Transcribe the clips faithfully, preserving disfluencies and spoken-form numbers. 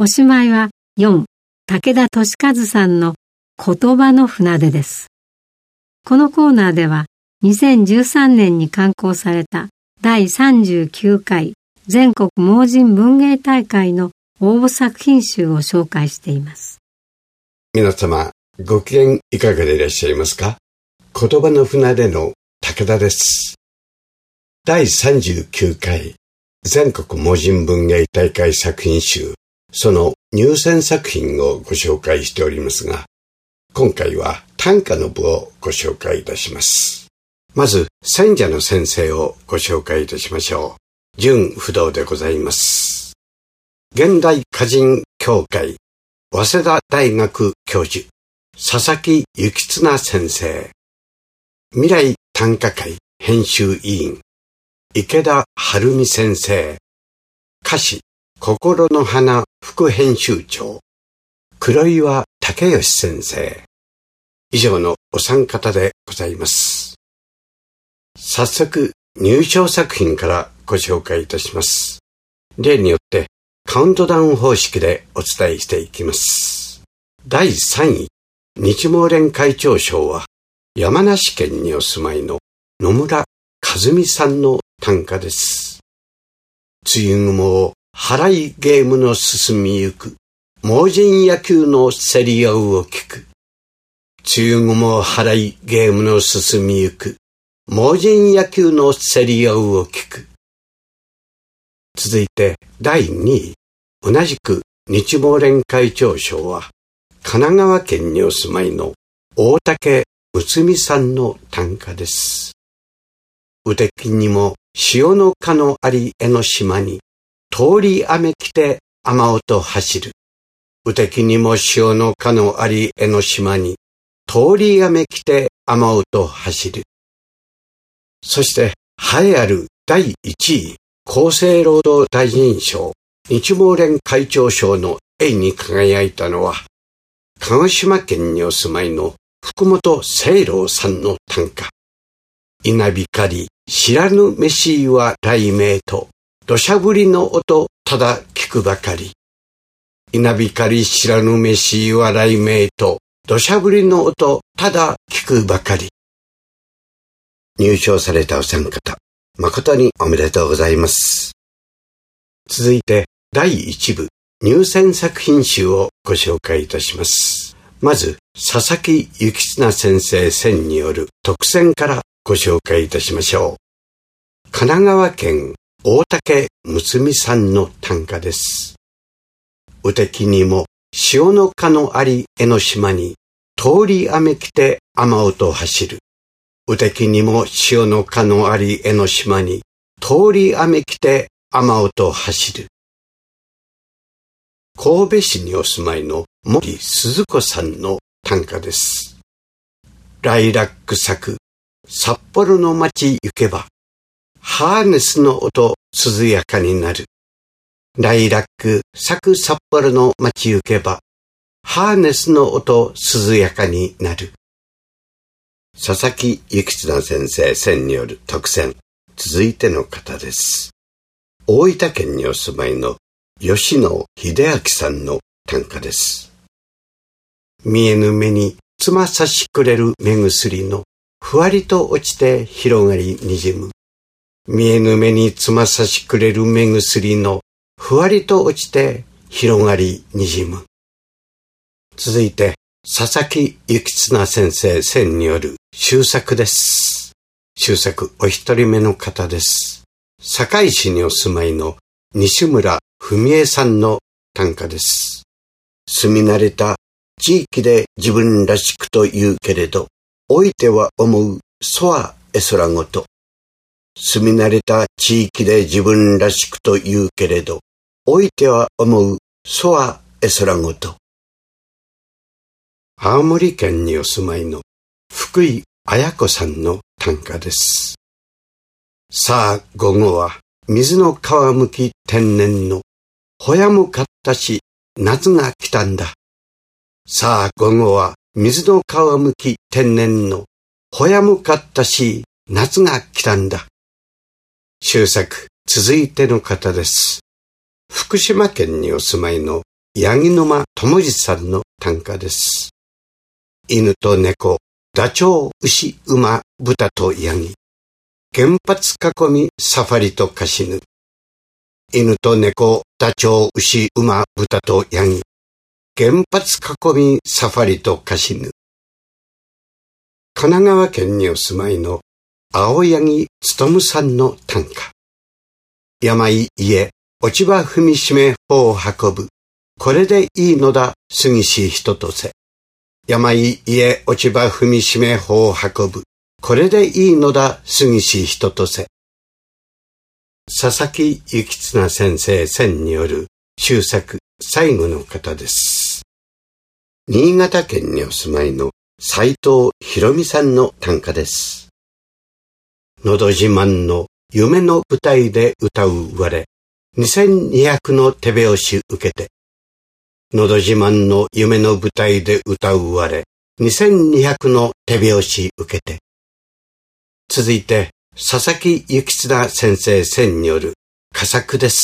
おしまいはよん、武田俊和さんの言葉の船出です。このコーナーではにせんじゅうさんねんに刊行されただいさんじゅうきゅうかい全国盲人文芸大会の応募作品集を紹介しています。 皆様、ご機嫌いかがでいらっしゃいますか？言葉の船出の武田です。だいさんじゅうきゅうかい全国盲人文芸大会作品集、その入選作品をご紹介しておりますが、今回は短歌の部をご紹介いたします。まず、選者の先生をご紹介いたしましょう。純不動でございます。現代歌人協会早稲田大学教授佐々木幸綱先生、未来短歌会編集委員池田晴美先生、歌詞心の花副編集長黒岩武義先生、以上のお三方でございます。早速入賞作品からご紹介いたします。例によってカウントダウン方式でお伝えしていきます。だいさんい、日盲連会長賞は山梨県にお住まいの野村和美さんの短歌です。梅雨雲を払いゲームの進みゆく盲人野球の競り合うを聞く。梅雨雲を払いゲームの進みゆく盲人野球の競り合うを聞く。続いてだいにい、同じく日盲連会長賞は神奈川県にお住まいの大竹睦美さんの短歌です。うてきにも潮のかのあり江の島に通り雨来て雨音走る。うてきにも潮のかのあり江の島に通り雨来て雨音走る。そして栄えあるだいいちい、厚生労働大臣賞日盲連会長賞の栄に輝いたのは鹿児島県にお住まいの福本清郎さんの短歌。稲光り知らぬ飯は雷鳴と土砂降りの音ただ聞くばかり。稲光り知らぬ飯は雷鳴と土砂降りの音ただ聞くばかり。入賞されたお三方、誠におめでとうございます。続いてだいいちぶ入選作品集をご紹介いたします。まず佐々木幸綱先生選による特選からご紹介いたしましょう。神奈川県大竹睦美さんの短歌です。うてきにも潮のかのあり江の島に通り雨来て雨音走る。うてきにも潮のかのあり江の島に通り雨来て雨音走る。神戸市にお住まいの森鈴子さんの短歌です。ライラック咲く札幌の街行けばハーネスの音涼やかになる。ライラック咲く札幌の街行けばハーネスの音涼やかになる。佐々木幸綱先生選による特選、続いての方です。大分県にお住まいの吉野秀明さんの短歌です。見えぬ目につまさしくれる目薬のふわりと落ちて広がりにじむ。見えぬ目につまさしくれる目薬のふわりと落ちて広がりにじむ。続いて佐々木幸綱先生選による終作です。終作お一人目の方です。堺市にお住まいの西村文江さんの短歌です。住み慣れた地域で自分らしくと言うけれど、おいては思うそは絵空ごと。住み慣れた地域で自分らしくと言うけれど、おいては思うそは絵空ごと。青森県にお住まいの福井綾子さんの短歌です。さあ午後は水の皮むき天然のほやむかったし夏が来たんだ。さあ午後は水の皮むき天然のほやむかったし夏が来たんだ。終作続いての方です。福島県にお住まいの八木沼智次さんの短歌です。犬と猫、ダチョウ、牛、馬、豚とヤギ。原発囲み、サファリとカシヌ。犬と猫、ダチョウ、牛、馬、豚とヤギ。原発囲み、サファリとカシヌ。神奈川県にお住まいの青柳勉さんの短歌。山い家、落ち葉踏みしめ帆を運ぶ。これでいいのだ、過ぎし人とせ。山い家、落ち葉踏みしめ帆を運ぶ。これでいいのだ、過ぎし人とせ。佐々木幸綱先生選による終作最後の方です。新潟県にお住まいの斉藤博美さんの短歌です。のど自慢の夢の舞台で歌う我、にせんにひゃくの手拍子受けて。のど自慢の夢の舞台で歌う我、にせんにひゃくの手拍子受けて。続いて、佐々木幸綱先生選による佳作です。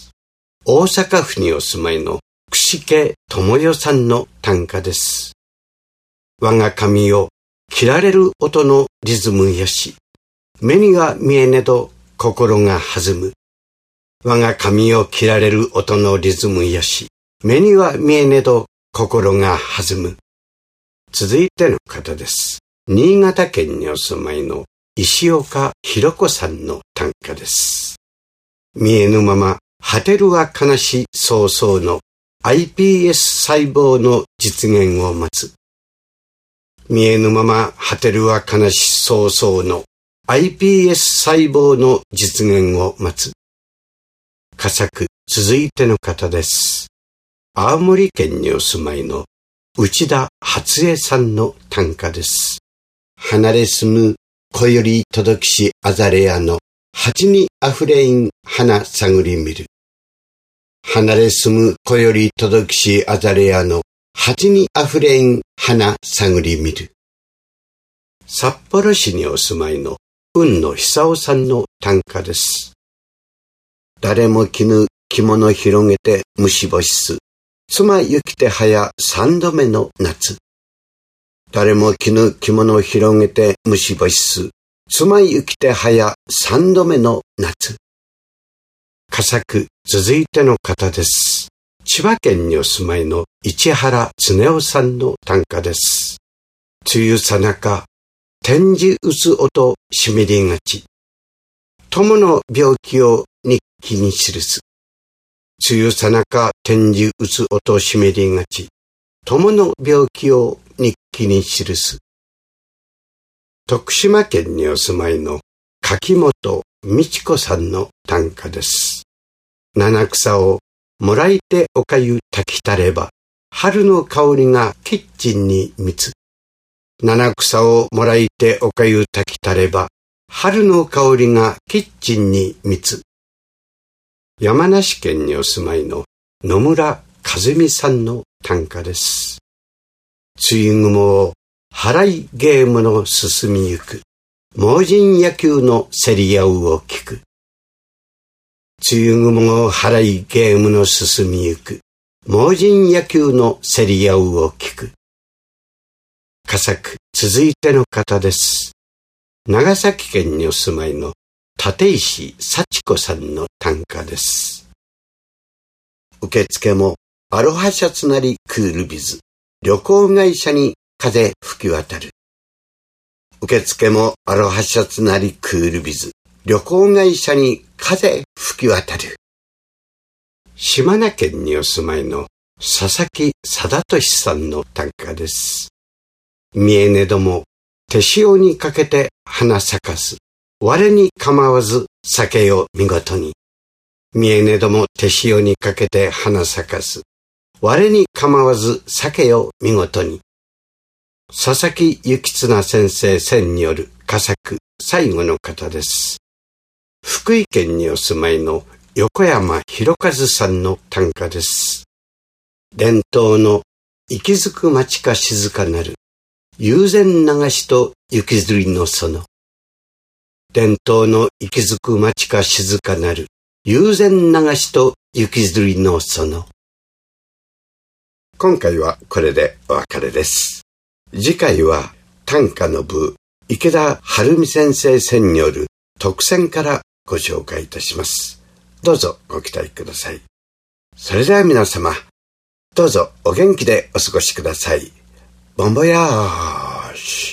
大阪府にお住まいの串家智代さんの短歌です。我が髪を切られる音のリズムよし、目にが見えねど心が弾む。我が髪を切られる音のリズムよし、目には見えねど心が弾む。続いての方です。新潟県にお住まいの石岡弘子さんの短歌です。見えぬまま果てるは悲し早々の アイピーエス 細胞の実現を待つ。見えぬまま果てるは悲し早々の アイピーエス 細胞の実現を待つ。佳作、続いての方です。青森県にお住まいの内田初江さんの短歌です。離れ住む子より届きしアザレアの鉢にあふれん花探り見る。離れ住む子より届きしアザレアの鉢にあふれん花探り見る。札幌市にお住まいの雲野久夫さんの短歌です。誰も着ぬ着物広げて虫干しす。妻行きて早三度目の夏。誰も着ぬ着物を広げて虫干しす。妻行きて早三度目の夏。佳作、続いての方です。千葉県にお住まいの市原恒夫さんの短歌です。梅雨さなか、天地打つ音しみりがち。友の病気を日記に記す。梅雨さなか天地打つ音しめりがち。友の病気を日記に記す。徳島県にお住まいの柿本美智子さんの短歌です。七草をもらいておかゆ炊きたれば、春の香りがキッチンに蜜。七草をもらいておかゆ炊きたれば、春の香りがキッチンに蜜。山梨県にお住まいの野村和美さんの短歌です。梅雨雲を払いゲームの進みゆく、盲人野球の競り合うを聞く。梅雨雲を払いゲームの進みゆく、盲人野球の競り合うを聞く。佳作、続いての方です。長崎県にお住まいの立石幸子さんの短歌です。受付もアロハシャツなりクールビズ、旅行会社に風吹き渡る。受付もアロハシャツなりクールビズ、旅行会社に風吹き渡る。島根県にお住まいの佐々木貞俊さんの短歌です。見えねども手塩にかけて花咲かす。我に構わず酒よ見事に。見えねども手塩にかけて花咲かす。我に構わず酒よ見事に。佐々木幸綱先生選による佳作最後の方です。福井県にお住まいの横山博和さんの短歌です。伝統の息づく町か静かなる友禅流しと雪吊りの園。伝統の息づく町か静かなる友禅流しと雪吊りの園。 今回はこれでお別れです。次回は短歌の部池田晴美先生選による特選からご紹介いたします。どうぞご期待ください。それでは皆様、どうぞお元気でお過ごしください。ボンボヤージュ。